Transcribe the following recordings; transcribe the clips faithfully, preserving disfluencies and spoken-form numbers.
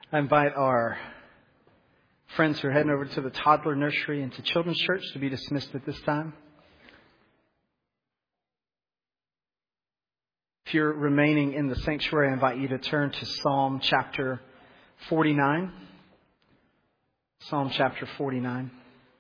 I invite our friends who are heading over to the toddler nursery and to children's church to be dismissed at this time. If you're remaining in the sanctuary, I invite you to turn to Psalm chapter forty-nine. Psalm chapter forty-nine.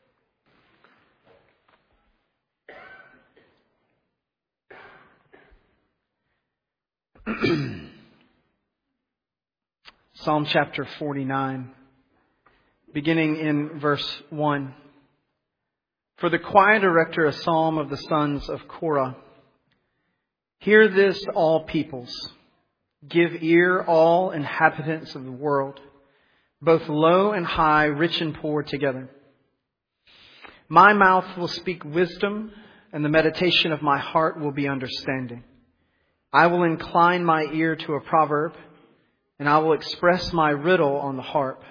Psalm chapter forty-nine, beginning in verse one. For the choir director, a psalm of the sons of Korah. Hear this, all peoples. Give ear, all inhabitants of the world, both low and high, rich and poor together. My mouth will speak wisdom, and the meditation of my heart will be understanding. I will incline my ear to a proverb, and I will express my riddle on the harp.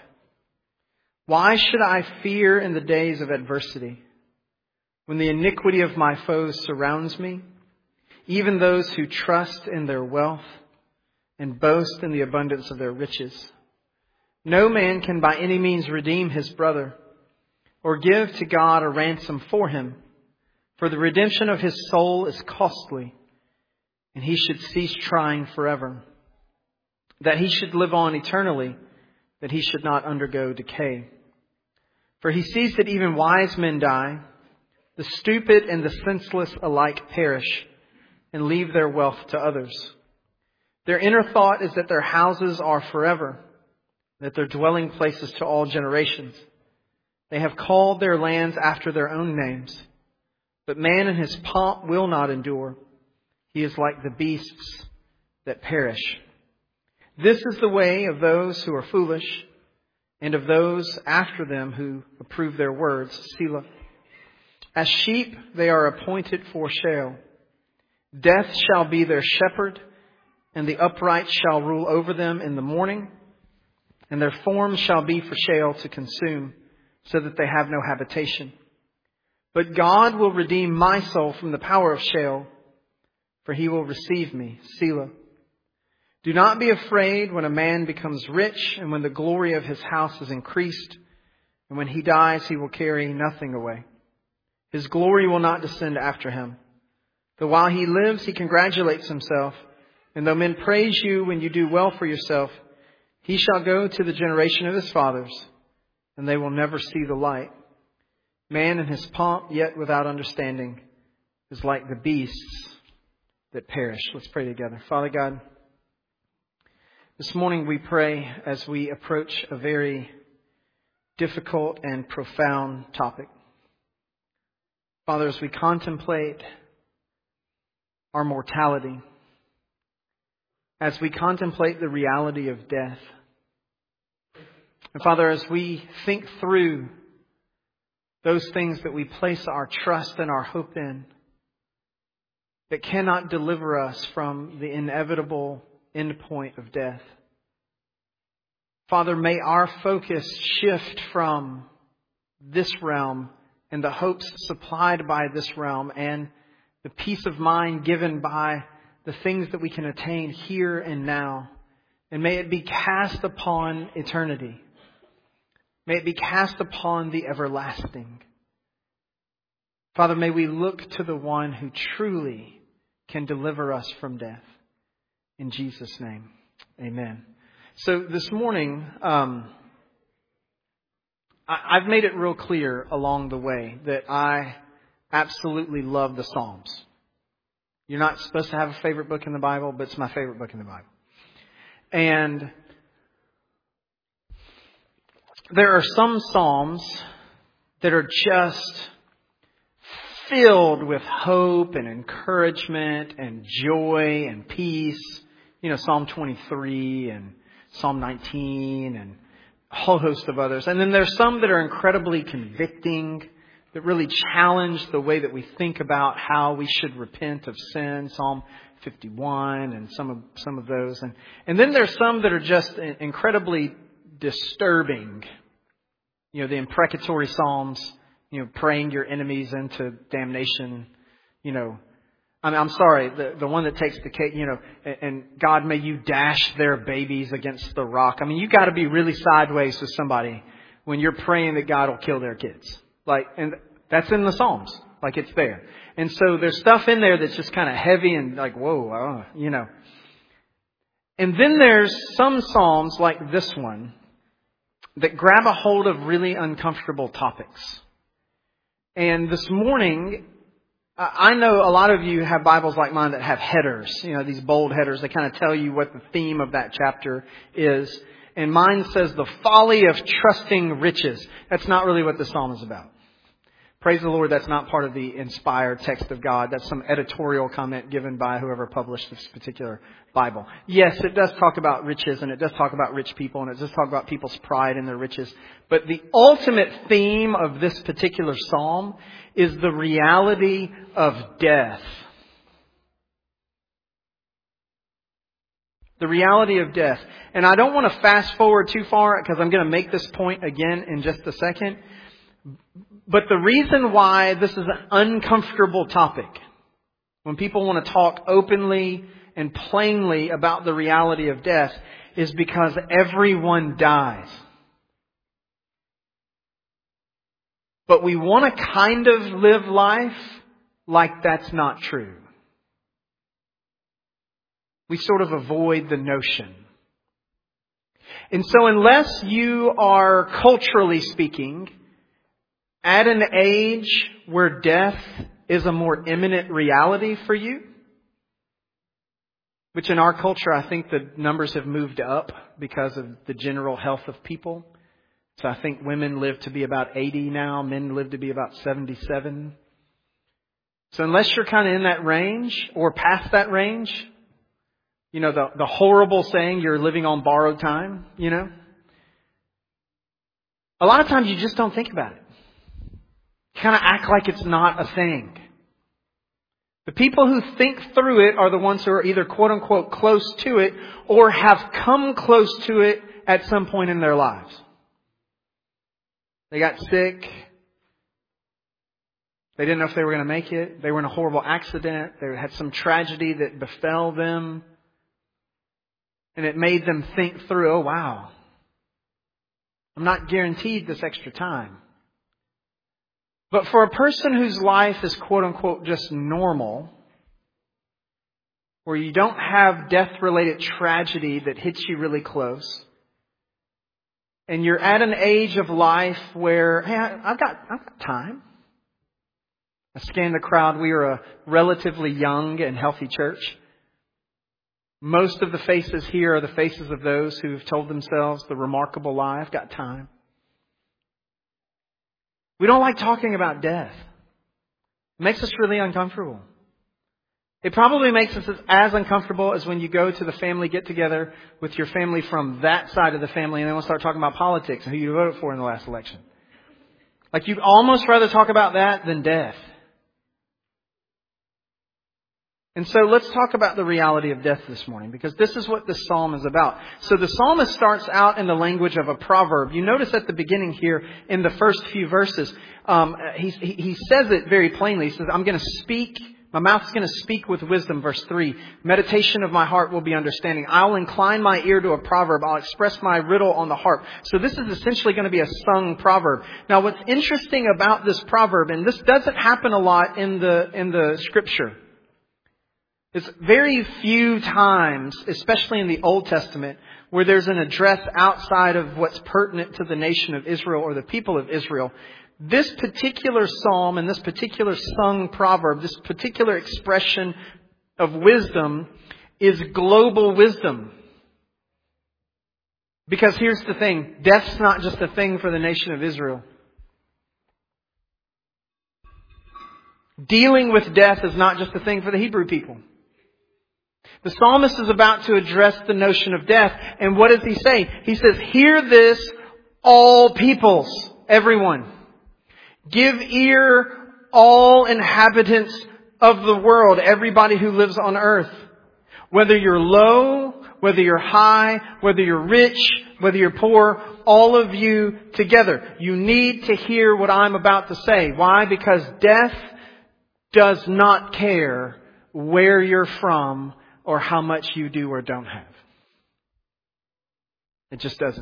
Why should I fear in the days of adversity, when the iniquity of my foes surrounds me, even those who trust in their wealth and boast in the abundance of their riches? No man can by any means redeem his brother, or give to God a ransom for him, for the redemption of his soul is costly, and he should cease trying forever. That he should live on eternally, that he should not undergo decay. For he sees that even wise men die, the stupid and the senseless alike perish, and leave their wealth to others. Their inner thought is that their houses are forever, that their dwelling places to all generations. They have called their lands after their own names, but man in his pomp will not endure. He is like the beasts that perish. This is the way of those who are foolish, and of those after them who approve their words. Selah. As sheep they are appointed for Sheol. Death shall be their shepherd, and the upright shall rule over them in the morning, and their forms shall be for Sheol to consume, so that they have no habitation. But God will redeem my soul from the power of Sheol, for he will receive me. Selah. Do not be afraid when a man becomes rich, and when the glory of his house is increased, and when he dies he will carry nothing away. His glory will not descend after him. Though while he lives he congratulates himself, and though men praise you when you do well for yourself, he shall go to the generation of his fathers, and they will never see the light. Man in his pomp, yet without understanding, is like the beasts that perish. Let's pray together. Father God, this morning we pray as we approach a very difficult and profound topic. Father, as we contemplate our mortality, as we contemplate the reality of death, and Father, as we think through those things that we place our trust and our hope in, that cannot deliver us from the inevitable end point of death. Father, may our focus shift from this realm and the hopes supplied by this realm and the peace of mind given by the things that we can attain here and now. And may it be cast upon eternity. May it be cast upon the everlasting. Father, may we look to the one who truly can deliver us from death. In Jesus' name, amen. So this morning, um, I, I've made it real clear along the way that I absolutely love the Psalms. You're not supposed to have a favorite book in the Bible, but it's my favorite book in the Bible. And there are some Psalms that are just filled with hope and encouragement and joy and peace. You know, Psalm twenty-three and Psalm nineteen and a whole host of others. And then there's some that are incredibly convicting, that really challenge the way that we think about how we should repent of sin. Psalm fifty-one and some of some of those. And, and then there's some that are just incredibly disturbing. You know, the imprecatory Psalms, you know, praying your enemies into damnation, you know, I mean, I'm sorry, the, the one that takes the cake, you know, and, and God, may you dash their babies against the rock. I mean, you got to be really sideways with somebody when you're praying that God will kill their kids. Like, and that's in the Psalms. Like, it's there. And so there's stuff in there that's just kind of heavy and like, whoa, oh, you know. And then there's some Psalms like this one that grab a hold of really uncomfortable topics. And this morning, I know a lot of you have Bibles like mine that have headers, you know, these bold headers. They kind of tell you what the theme of that chapter is. And mine says the folly of trusting riches. That's not really what the psalm is about. Praise the Lord, that's not part of the inspired text of God. That's some editorial comment given by whoever published this particular Bible. Yes, it does talk about riches, and it does talk about rich people, and it does talk about people's pride in their riches. But the ultimate theme of this particular psalm is the reality of death. The reality of death. And I don't want to fast forward too far because I'm going to make this point again in just a second. But the reason why this is an uncomfortable topic, when people want to talk openly and plainly about the reality of death, is because everyone dies. But we want to kind of live life like that's not true. We sort of avoid the notion. And so unless you are, culturally speaking, at an age where death is a more imminent reality for you, which in our culture I think the numbers have moved up because of the general health of people. So I think women live to be about eighty now, men live to be about seventy-seven. So unless you're kind of in that range or past that range, you know, the, the horrible saying, you're living on borrowed time, you know. A lot of times you just don't think about it. You kind of act like it's not a thing. The people who think through it are the ones who are either quote unquote close to it or have come close to it at some point in their lives. They got sick. They didn't know if they were going to make it. They were in a horrible accident. They had some tragedy that befell them. And it made them think through, oh, wow, I'm not guaranteed this extra time. But for a person whose life is quote unquote just normal, where you don't have death-related tragedy that hits you really close, and you're at an age of life where, hey, I've got, I've got time. I scanned the crowd. We are a relatively young and healthy church. Most of the faces here are the faces of those who've told themselves the remarkable lie, I've got time. We don't like talking about death. It makes us really uncomfortable. It probably makes us as uncomfortable as when you go to the family get-together with your family from that side of the family and then we'll start talking about politics and who you voted for in the last election. Like you'd almost rather talk about that than death. And so let's talk about the reality of death this morning, because this is what this psalm is about. So the psalmist starts out in the language of a proverb. You notice at the beginning here in the first few verses, um, he, he says it very plainly. He says, I'm going to speak, my mouth's going to speak with wisdom. Verse three, meditation of my heart will be understanding. I'll incline my ear to a proverb. I'll express my riddle on the harp. So this is essentially going to be a sung proverb. Now what's interesting about this proverb, and this doesn't happen a lot in the, in the scripture. It's very few times, especially in the Old Testament, where there's an address outside of what's pertinent to the nation of Israel or the people of Israel. This particular psalm and this particular sung proverb, this particular expression of wisdom is global wisdom. Because here's the thing, death's not just a thing for the nation of Israel. Dealing with death is not just a thing for the Hebrew people. The psalmist is about to address the notion of death. And what does he say? He says, hear this, all peoples, everyone. Give ear, all inhabitants of the world, everybody who lives on earth. Whether you're low, whether you're high, whether you're rich, whether you're poor, all of you together. You need to hear what I'm about to say. Why? Because death does not care where you're from or how much you do or don't have. It just doesn't.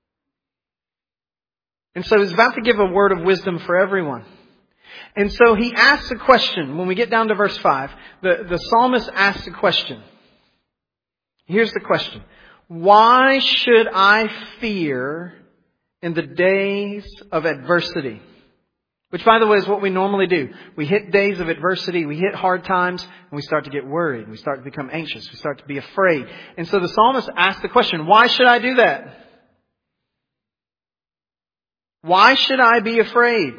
And so he's about to give a word of wisdom for everyone. And so he asks a question. When we get down to verse five, the, the psalmist asks a question. Here's the question. Why should I fear in the days of adversity? Which, by the way, is what we normally do. We hit days of adversity, we hit hard times, and we start to get worried. We start to become anxious. We start to be afraid. And so the psalmist asks the question, why should I do that? Why should I be afraid?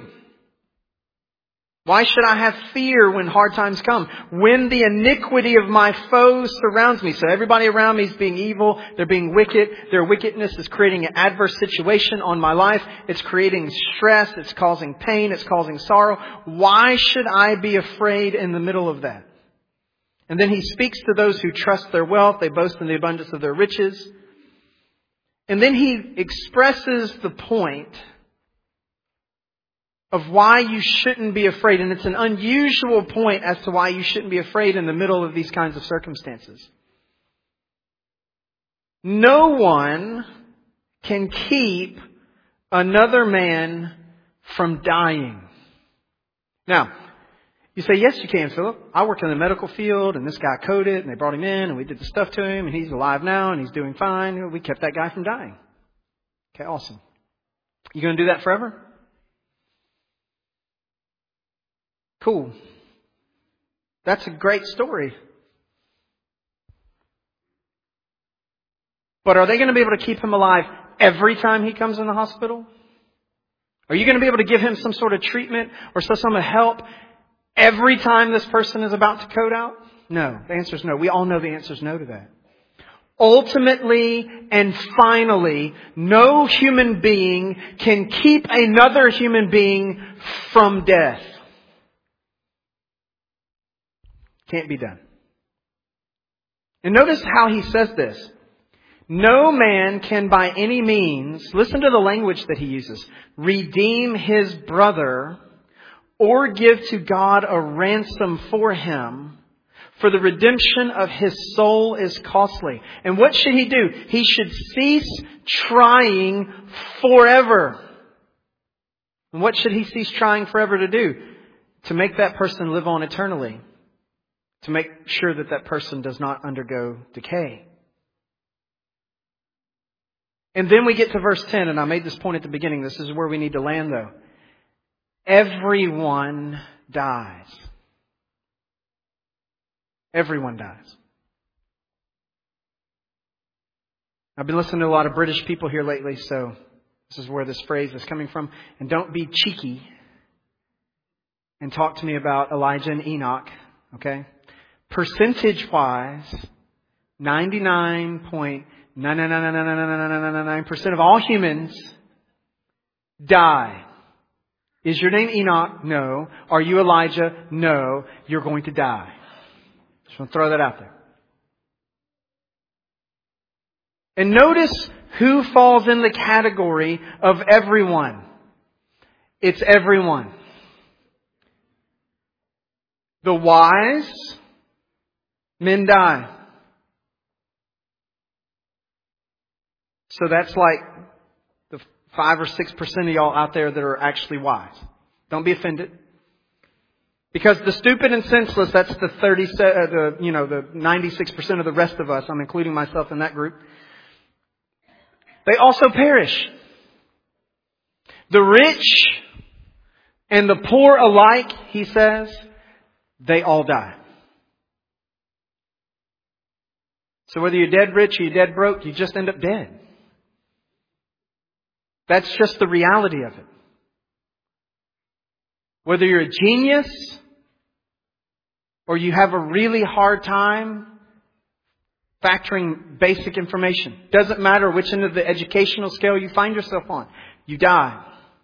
Why should I have fear when hard times come? When the iniquity of my foes surrounds me. So everybody around me is being evil. They're being wicked. Their wickedness is creating an adverse situation on my life. It's creating stress. It's causing pain. It's causing sorrow. Why should I be afraid in the middle of that? And then he speaks to those who trust their wealth. They boast in the abundance of their riches. And then he expresses the point of why you shouldn't be afraid. And it's an unusual point as to why you shouldn't be afraid in the middle of these kinds of circumstances. No one can keep another man from dying. Now, you say, yes, you can, Philip. I work in the medical field, and this guy coded, and they brought him in, and we did the stuff to him, and he's alive now, and he's doing fine. We kept that guy from dying. Okay, awesome. You going to do that forever? Cool. That's a great story. But are they going to be able to keep him alive every time he comes in the hospital? Are you going to be able to give him some sort of treatment or some sort of help every time this person is about to code out? No. The answer is no. We all know the answer is no to that. Ultimately and finally, no human being can keep another human being from death. Can't be done. And notice how he says this. No man can by any means, listen to the language that he uses, redeem his brother or give to God a ransom for him, for the redemption of his soul is costly. And what should he do? He should cease trying forever. And what should he cease trying forever to do? To make that person live on eternally. To make sure that that person does not undergo decay. And then we get to verse ten, and I made this point at the beginning. This is where we need to land, though. Everyone dies. Everyone dies. I've been listening to a lot of British people here lately, so this is where this phrase is coming from. And don't be cheeky and talk to me about Elijah and Enoch, okay? Percentage-wise, ninety-nine point nine nine nine nine nine nine nine nine nine percent of all humans die. Is your name Enoch? No. Are you Elijah? No. You're going to die. Just want to throw that out there. And notice who falls in the category of everyone. It's everyone. The wise men die. So that's like the five or six percent of y'all out there that are actually wise. Don't be offended. Because the stupid and senseless, that's the thirty, uh, the you know the ninety-six percent of the rest of us. I'm including myself in that group. They also perish. The rich and the poor alike, he says, they all die. So whether you're dead rich or you're dead broke, you just end up dead. That's just the reality of it. Whether you're a genius or you have a really hard time factoring basic information, doesn't matter which end of the educational scale you find yourself on, you die.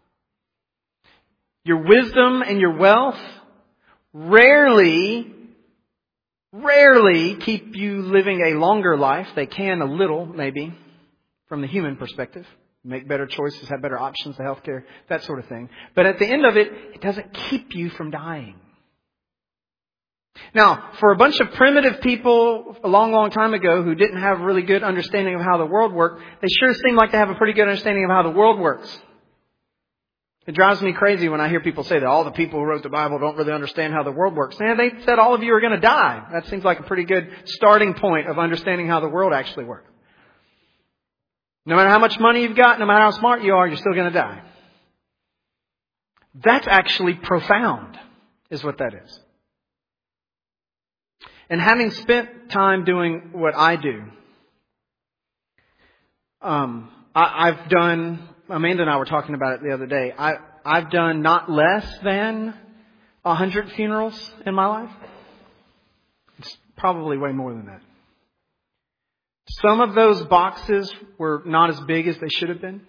Your wisdom and your wealth rarely, rarely keep you living a longer life. They can a little, maybe, from the human perspective. Make better choices, have better options to healthcare, that sort of thing. But at the end of it, it doesn't keep you from dying. Now, for a bunch of primitive people a long, long time ago who didn't have a really good understanding of how the world worked, they sure seem like they have a pretty good understanding of how the world works. It drives me crazy when I hear people say that all the people who wrote the Bible don't really understand how the world works. And they said all of you are going to die. That seems like a pretty good starting point of understanding how the world actually works. No matter how much money you've got, no matter how smart you are, you're still going to die. That's actually profound, is what that is. And having spent time doing what I do, um, I, I've done, Amanda and I were talking about it the other day, I, I've done not less than a hundred funerals in my life. It's probably way more than that. Some of those boxes were not as big as they should have been.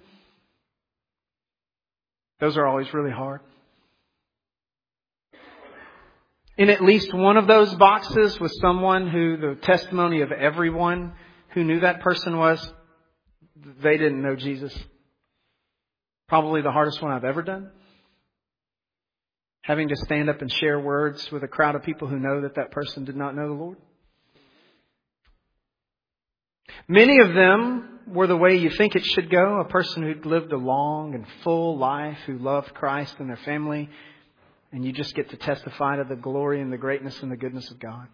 Those are always really hard. In at least one of those boxes was someone who the testimony of everyone who knew that person was, they didn't know Jesus. Probably the hardest one I've ever done. Having to stand up and share words with a crowd of people who know that that person did not know the Lord. Many of them were the way you think it should go. A person who'd lived a long and full life, who loved Christ and their family. And you just get to testify to the glory and the greatness and the goodness of God.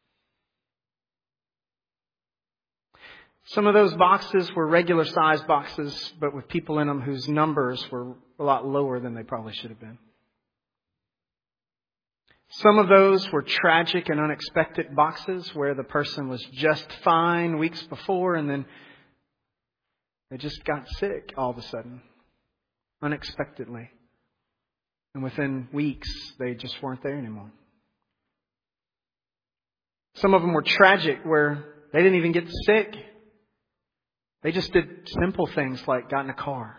Some of those boxes were regular sized boxes, but with people in them whose numbers were a lot lower than they probably should have been. Some of those were tragic and unexpected boxes where the person was just fine weeks before and then they just got sick all of a sudden, unexpectedly. And within weeks, they just weren't there anymore. Some of them were tragic where they didn't even get sick. They just did simple things like got in a car.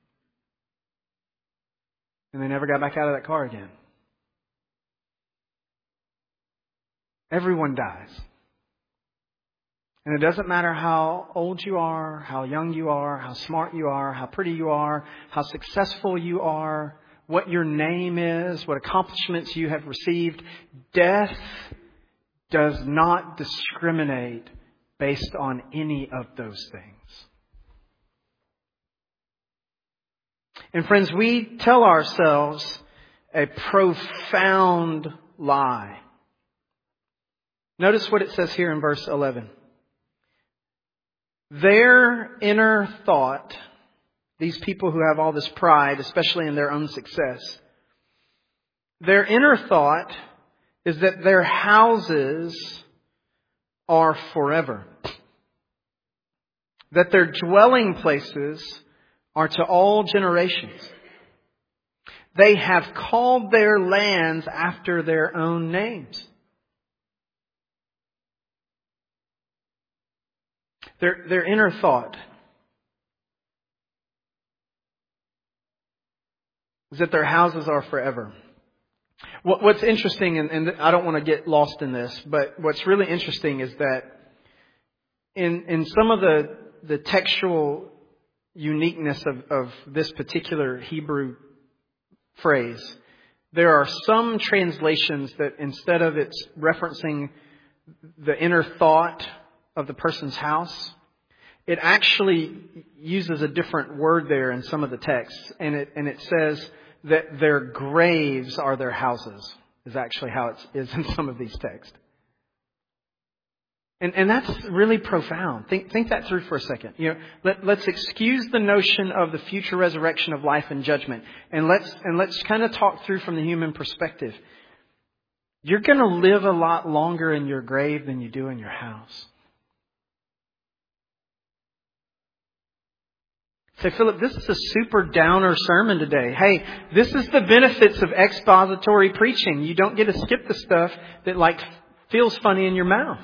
And they never got back out of that car again. Everyone dies. And it doesn't matter how old you are, how young you are, how smart you are, how pretty you are, how successful you are, what your name is, what accomplishments you have received. Death does not discriminate based on any of those things. And friends, we tell ourselves a profound lie. Notice what it says here in verse eleven. Their inner thought, these people who have all this pride, especially in their own success, their inner thought is that their houses are forever. That their dwelling places are to all generations. They have called their lands after their own names. Their, their inner thought is that their houses are forever. What, what's interesting, and, and I don't want to get lost in this, but what's really interesting is that in, in some of the, the textual uniqueness of, of this particular Hebrew phrase, there are some translations that instead of it's referencing the inner thought of the person's house, it actually uses a different word there in some of the texts. And it, and it says that their graves are their houses, is actually how it is in some of these texts. And, and that's really profound. Think, think that through for a second. You know, let, let's excuse the notion of the future resurrection of life and judgment. And let's, and let's kind of talk through from the human perspective. You're going to live a lot longer in your grave than you do in your house. Say, Philip, this is a super downer sermon today. Hey, this is the benefits of expository preaching. You don't get to skip the stuff that like feels funny in your mouth.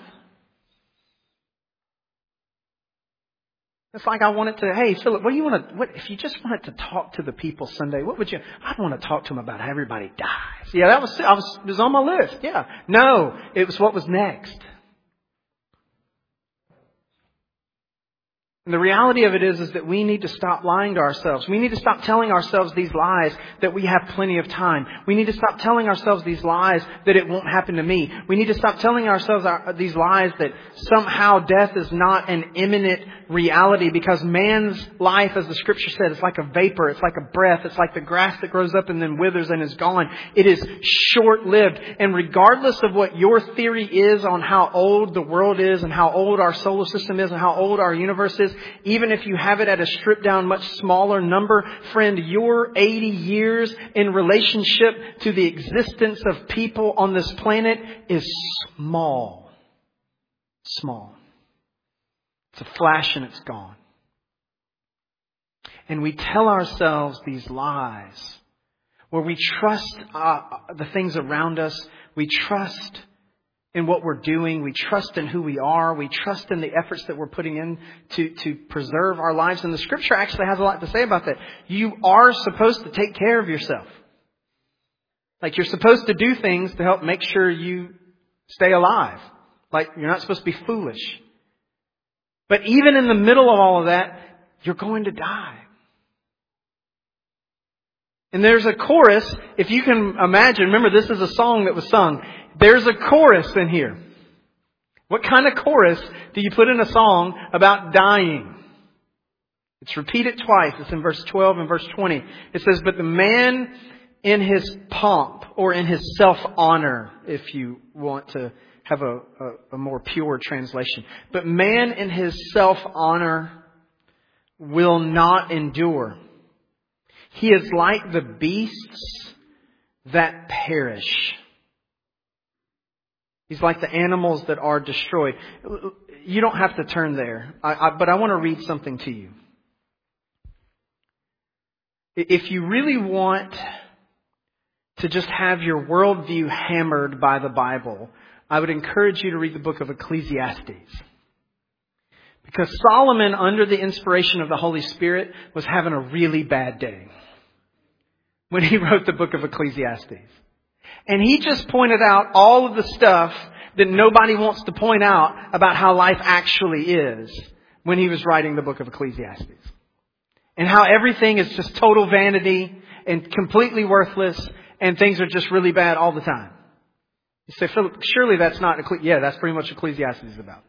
It's like I wanted to, hey, Philip, what do you want to, what, if you just wanted to talk to the people Sunday, what would you, I'd want to talk to them about how everybody dies. Yeah, that was, I was, it was on my list. Yeah. No, it was what was next. And the reality of it is, is that we need to stop lying to ourselves. We need to stop telling ourselves these lies that we have plenty of time. We need to stop telling ourselves these lies that it won't happen to me. We need to stop telling ourselves our, these lies that somehow death is not an imminent reality, because man's life, as the Scripture said, is like a vapor. It's like a breath. It's like the grass that grows up and then withers and is gone. It is short-lived. And regardless of what your theory is on how old the world is and how old our solar system is and how old our universe is, even if you have it at a stripped down, much smaller number, friend, your eighty years in relationship to the existence of people on this planet is small. Small. It's a flash and it's gone. And we tell ourselves these lies where we trust uh, the things around us. We trust in what we're doing. We trust in who we are. We trust in the efforts that we're putting in to, to preserve our lives. And the Scripture actually has a lot to say about that. You are supposed to take care of yourself. Like, you're supposed to do things to help make sure you stay alive. Like, you're not supposed to be foolish. But even in the middle of all of that, you're going to die. And there's a chorus, if you can imagine, remember this is a song that was sung. There's a chorus in here. What kind of chorus do you put in a song about dying? It's repeated twice. It's in verse twelve and verse twenty. It says, but the man in his pomp, or in his self-honor, if you want to have a, a, a more pure translation. But man in his self-honor will not endure. He is like the beasts that perish. He's like the animals that are destroyed. You don't have to turn there, I, I, but I want to read something to you. If you really want to just have your worldview hammered by the Bible, I would encourage you to read the book of Ecclesiastes. Because Solomon, under the inspiration of the Holy Spirit, was having a really bad day when he wrote the book of Ecclesiastes. And he just pointed out all of the stuff that nobody wants to point out about how life actually is when he was writing the book of Ecclesiastes. And how everything is just total vanity and completely worthless and things are just really bad all the time. You say, Philip, surely that's not, yeah, that's pretty much what Ecclesiastes is about.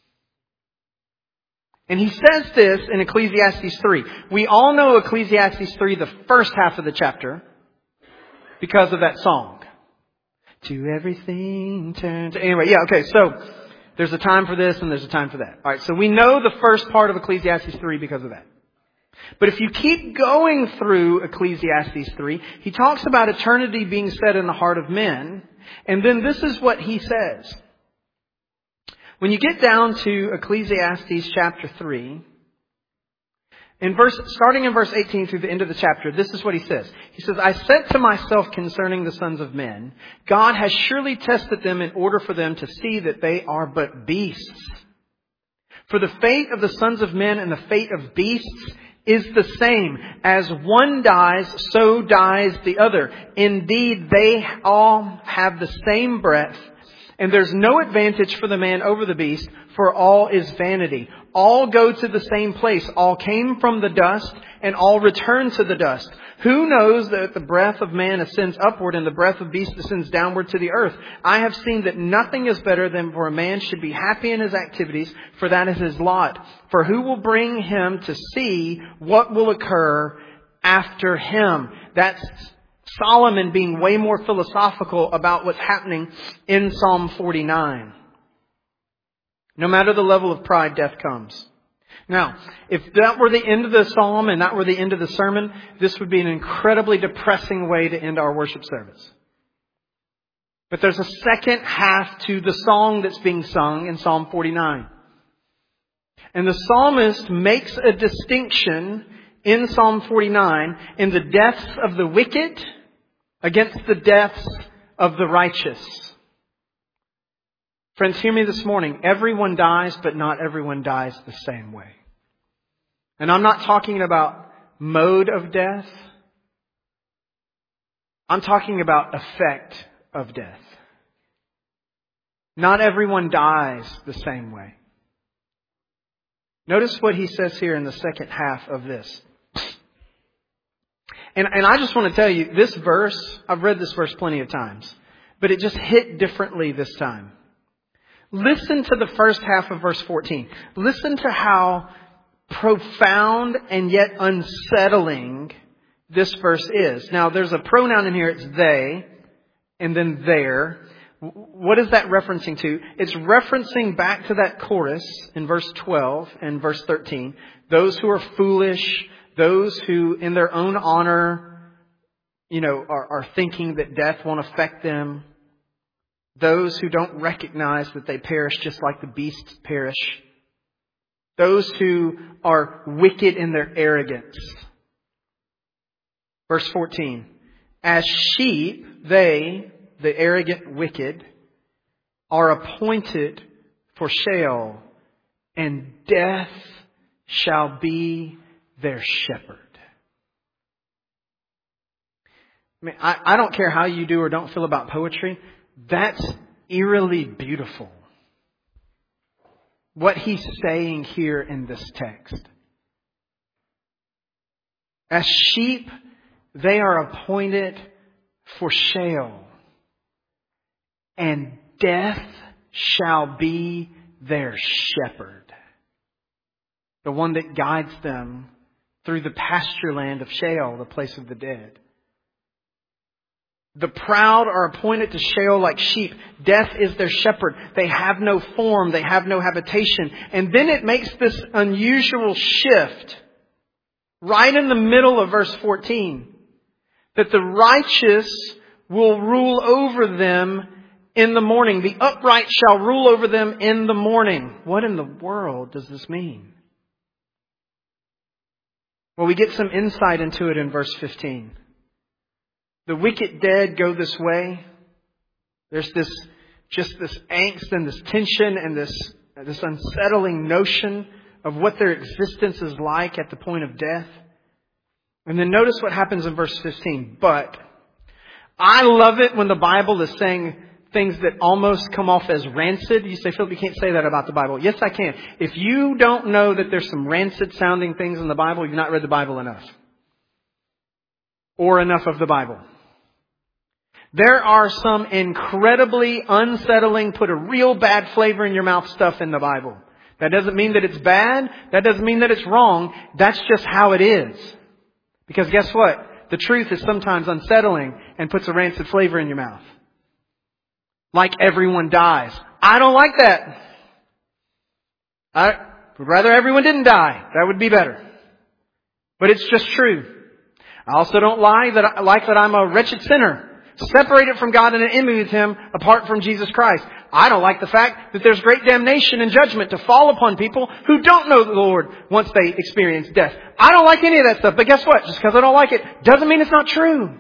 And he says this in Ecclesiastes three. We all know Ecclesiastes three, the first half of the chapter, because of that song. To everything turns. Anyway, yeah, okay, so there's a time for this and there's a time for that. All right, so we know the first part of Ecclesiastes three because of that. But if you keep going through Ecclesiastes three, he talks about eternity being set in the heart of men. And then this is what he says. When you get down to Ecclesiastes chapter three, in verse, starting in verse eighteen through the end of the chapter, this is what he says. He says, I said to myself concerning the sons of men, God has surely tested them in order for them to see that they are but beasts. For the fate of the sons of men and the fate of beasts is the same. As one dies, so dies the other. Indeed, they all have the same breath, and there's no advantage for the man over the beast, for all is vanity. All go to the same place. All came from the dust, and all return to the dust. Who knows that the breath of man ascends upward and the breath of beast ascends downward to the earth? I have seen that nothing is better than for a man should be happy in his activities, for that is his lot. For who will bring him to see what will occur after him? That's Solomon being way more philosophical about what's happening in Psalm forty-nine. No matter the level of pride, death comes. Now, if that were the end of the psalm and that were the end of the sermon, this would be an incredibly depressing way to end our worship service. But there's a second half to the song that's being sung in Psalm forty-nine. And the psalmist makes a distinction in Psalm forty-nine in the deaths of the wicked against the deaths of the righteous. Friends, hear me this morning. Everyone dies, but not everyone dies the same way. And I'm not talking about mode of death. I'm talking about effect of death. Not everyone dies the same way. Notice what he says here in the second half of this. And, and I just want to tell you, this verse, I've read this verse plenty of times, but it just hit differently this time. Listen to the first half of verse fourteen. Listen to how profound and yet unsettling this verse is. Now, there's a pronoun in here, it's they, and then their. What is that referencing to? It's referencing back to that chorus in verse twelve and verse thirteen. Those who are foolish, those who in their own honor, you know, are, are thinking that death won't affect them. Those who don't recognize that they perish just like the beasts perish. Those who are wicked in their arrogance. Verse fourteen. As sheep, they, the arrogant wicked, are appointed for Sheol, and death shall be their shepherd. I mean, I, I don't care how you do or don't feel about poetry. That's eerily beautiful. What he's saying here in this text. As sheep, they are appointed for Sheol, and death shall be their shepherd. The one that guides them through the pasture land of Sheol, the place of the dead. The proud are appointed to Sheol like sheep. Death is their shepherd. They have no form. They have no habitation. And then it makes this unusual shift right in the middle of verse fourteen. That the righteous will rule over them in the morning. The upright shall rule over them in the morning. What in the world does this mean? Well, we get some insight into it in verse fifteen. The wicked dead go this way. There's this, just this angst and this tension and this, this unsettling notion of what their existence is like at the point of death. And then notice what happens in verse fifteen. But I love it when the Bible is saying things that almost come off as rancid. You say, Philip, you can't say that about the Bible. Yes, I can. If you don't know that there's some rancid sounding things in the Bible, you've not read the Bible enough. Or enough of the Bible. There are some incredibly unsettling, put a real bad flavor in your mouth stuff in the Bible. That doesn't mean that it's bad. That doesn't mean that it's wrong. That's just how it is. Because guess what? The truth is sometimes unsettling and puts a rancid flavor in your mouth. Like everyone dies. I don't like that. I would rather everyone didn't die. That would be better. But it's just true. I also don't lie that I, like that I'm a wretched sinner. Separated from God and an enemy with Him apart from Jesus Christ. I don't like the fact that there's great damnation and judgment to fall upon people who don't know the Lord once they experience death. I don't like any of that stuff. But guess what? Just because I don't like it doesn't mean it's not true.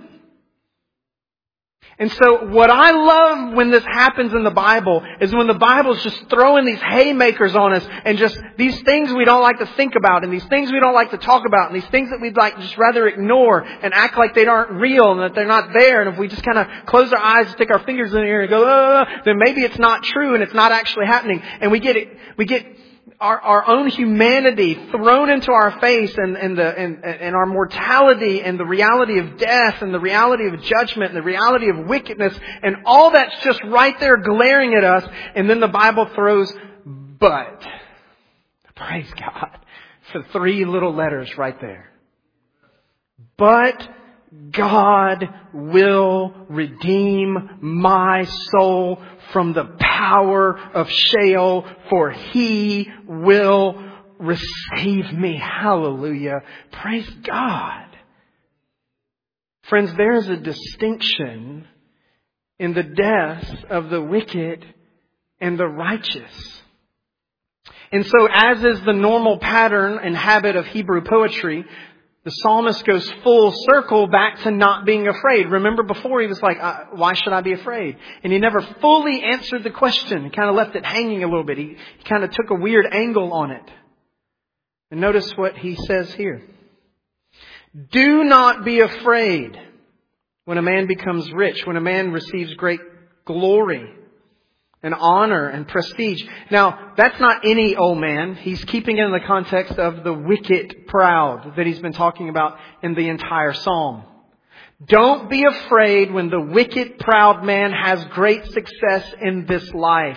And so what I love when this happens in the Bible is when the Bible's just throwing these haymakers on us and just these things we don't like to think about and these things we don't like to talk about and these things that we'd like just rather ignore and act like they aren't real and that they're not there. And if we just kind of close our eyes and stick our fingers in the air and go, oh, then maybe it's not true and it's not actually happening. And we get it, we get Our, our own humanity thrown into our face and, and, the, and, and our mortality and the reality of death and the reality of judgment and the reality of wickedness and all that's just right there glaring at us. And then the Bible throws, but, praise God, for three little letters right there. But God will redeem my soul from the power of Sheol, for He will receive me. Hallelujah. Praise God. Friends, there is a distinction in the deaths of the wicked and the righteous. And so, as is the normal pattern and habit of Hebrew poetry, the psalmist goes full circle back to not being afraid. Remember before he was like, why should I be afraid? And he never fully answered the question. He kind of left it hanging a little bit. He, he kind of took a weird angle on it. And notice what he says here. Do not be afraid when a man becomes rich, when a man receives great glory. and honor and prestige. Now, that's not any old man. He's keeping it in the context of the wicked proud that he's been talking about in the entire psalm. Don't be afraid when the wicked proud man has great success in this life.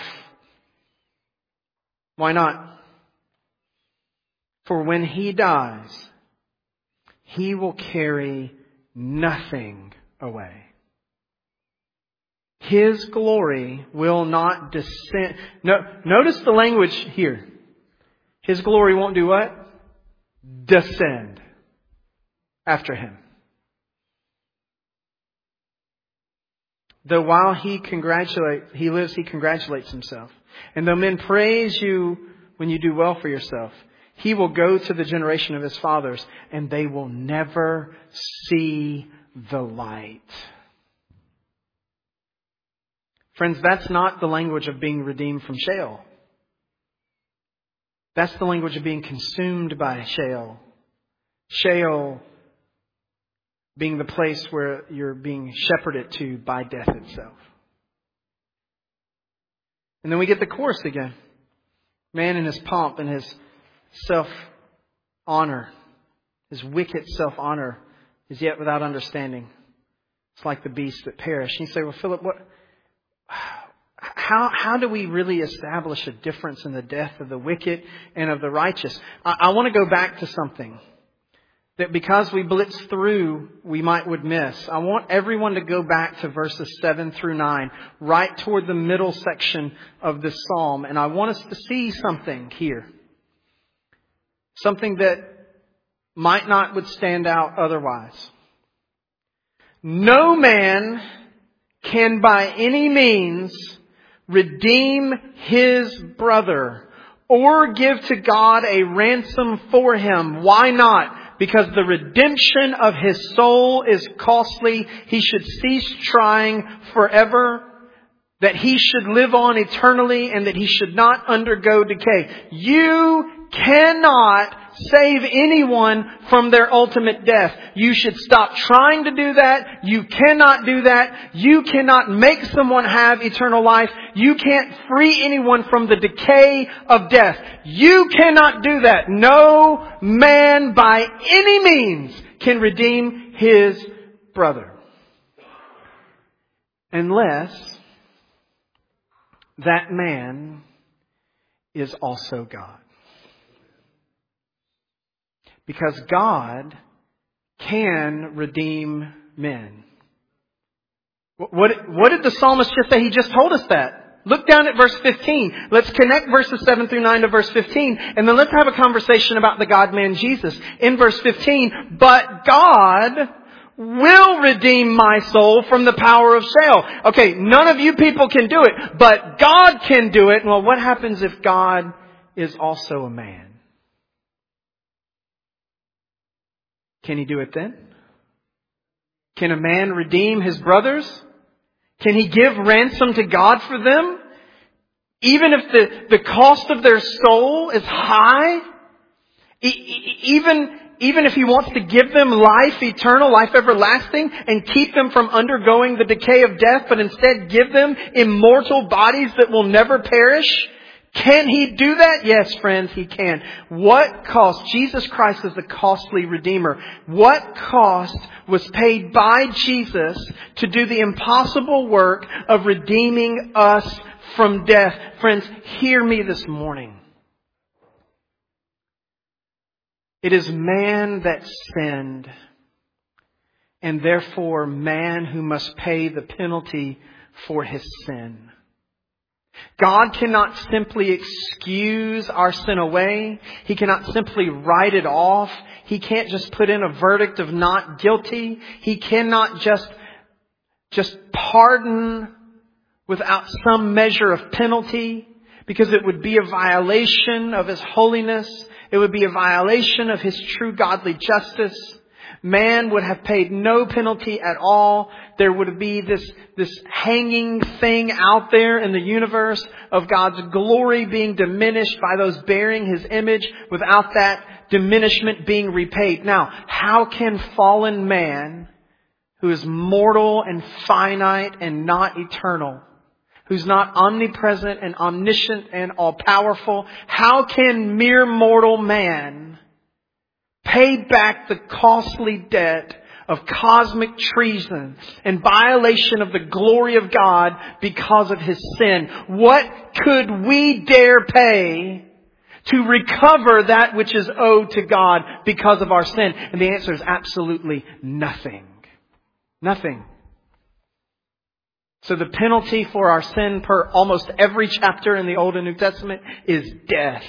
Why not? For when he dies, he will carry nothing away. His glory will not descend. No, notice the language here. His glory won't do what? Descend after him. Though while he congratulate, he lives, he congratulates himself. And though men praise you when you do well for yourself, he will go to the generation of his fathers, and they will never see the light. Friends, that's not the language of being redeemed from Sheol. That's the language of being consumed by Sheol. Sheol being the place where you're being shepherded to by death itself. And then we get the chorus again. Man in his pomp and his self-honor, his wicked self-honor, is yet without understanding. It's like the beasts that perish. And you say, well, Philip, what... How how do we really establish a difference in the death of the wicked and of the righteous? I, I want to go back to something that because we blitz through, we might would miss. I want everyone to go back to verses seven through nine, right toward the middle section of this psalm. And I want us to see something here. Something that might not would stand out otherwise. No man can by any means redeem his brother or give to God a ransom for him. Why not? Because the redemption of his soul is costly. He should cease trying forever. That he should live on eternally and that he should not undergo decay. You cannot save anyone from their ultimate death. You should stop trying to do that. You cannot do that. You cannot make someone have eternal life. You can't free anyone from the decay of death. You cannot do that. No man by any means can redeem his brother. Unless that man is also God. Because God can redeem men. What, what did the psalmist just say? He just told us that. Look down at verse fifteen. Let's connect verses seven through nine to verse fifteen. And then let's have a conversation about the God-man Jesus. In verse fifteen, but God will redeem my soul from the power of Sheol. Okay, none of you people can do it, but God can do it. Well, what happens if God is also a man? Can he do it then? Can a man redeem his brothers? Can he give ransom to God for them? Even if the, the cost of their soul is high? E- even, even if he wants to give them life eternal, life everlasting, and keep them from undergoing the decay of death, but instead give them immortal bodies that will never perish? Can he do that? Yes, friends, he can. What cost? Jesus Christ is the costly Redeemer. What cost was paid by Jesus to do the impossible work of redeeming us from death? Friends, hear me this morning. It is man that sinned, and therefore man who must pay the penalty for his sin. God cannot simply excuse our sin away. He cannot simply write it off. He can't just put in a verdict of not guilty. He cannot just, just pardon without some measure of penalty, because it would be a violation of His holiness. It would be a violation of His true godly justice. Man would have paid no penalty at all. There would be this, this hanging thing out there in the universe of God's glory being diminished by those bearing His image without that diminishment being repaid. Now, how can fallen man, who is mortal and finite and not eternal, who's not omnipresent and omniscient and all-powerful, how can mere mortal man pay back the costly debt of cosmic treason and violation of the glory of God because of his sin? What could we dare pay to recover that which is owed to God because of our sin? And the answer is absolutely nothing. Nothing. So the penalty for our sin per almost every chapter in the Old and New Testament is death.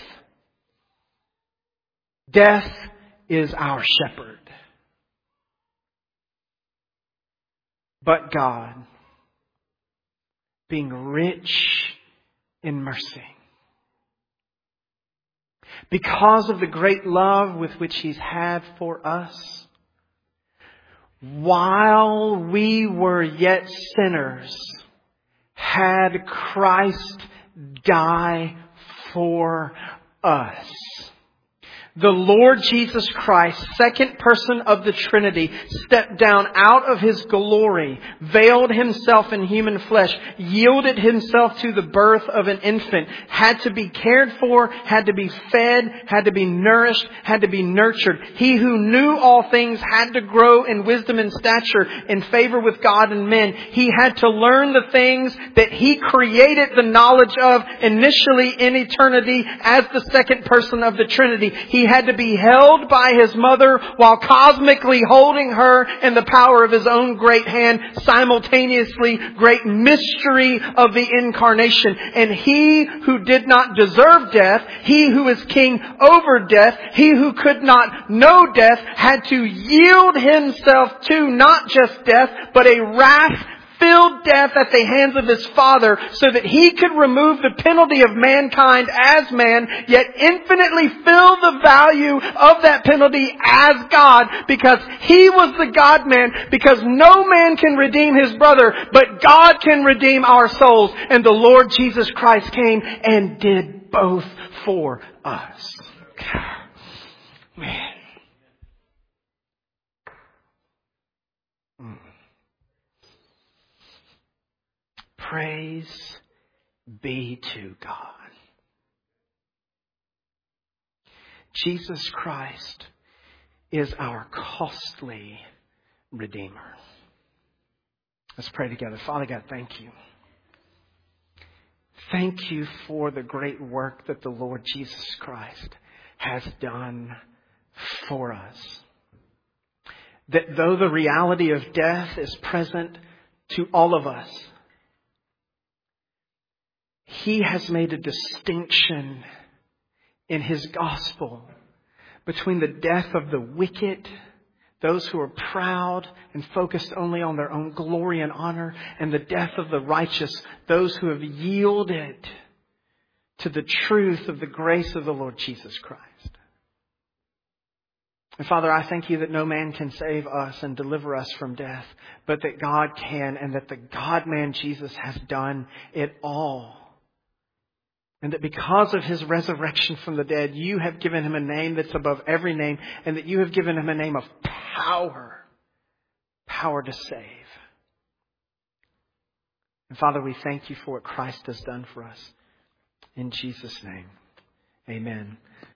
Death is our shepherd. But God, being rich in mercy, because of the great love with which He's had for us, while we were yet sinners, had Christ die for us. The Lord Jesus Christ, second person of the Trinity, stepped down out of His glory, veiled Himself in human flesh, yielded Himself to the birth of an infant, had to be cared for, had to be fed, had to be nourished, had to be nurtured. He who knew all things had to grow in wisdom and stature, in favor with God and men. He had to learn the things that He created the knowledge of initially in eternity as the second person of the Trinity. He He had to be held by His mother while cosmically holding her in the power of His own great hand, simultaneously great mystery of the incarnation. And He who did not deserve death, He who is king over death, He who could not know death, had to yield Himself to not just death, but a wrath filled death at the hands of His Father, so that He could remove the penalty of mankind as man, yet infinitely fill the value of that penalty as God, because He was the God-man, because no man can redeem his brother, but God can redeem our souls. And the Lord Jesus Christ came and did both for us. Man. Praise be to God. Jesus Christ is our costly Redeemer. Let's pray together. Father God, thank You. Thank You for the great work that the Lord Jesus Christ has done for us. That though the reality of death is present to all of us, He has made a distinction in His gospel between the death of the wicked, those who are proud and focused only on their own glory and honor, and the death of the righteous, those who have yielded to the truth of the grace of the Lord Jesus Christ. And Father, I thank You that no man can save us and deliver us from death, but that God can, and that the God-man Jesus has done it all. And that because of His resurrection from the dead, You have given Him a name that's above every name, and that You have given Him a name of power, power to save. And Father, we thank You for what Christ has done for us. In Jesus' name, amen.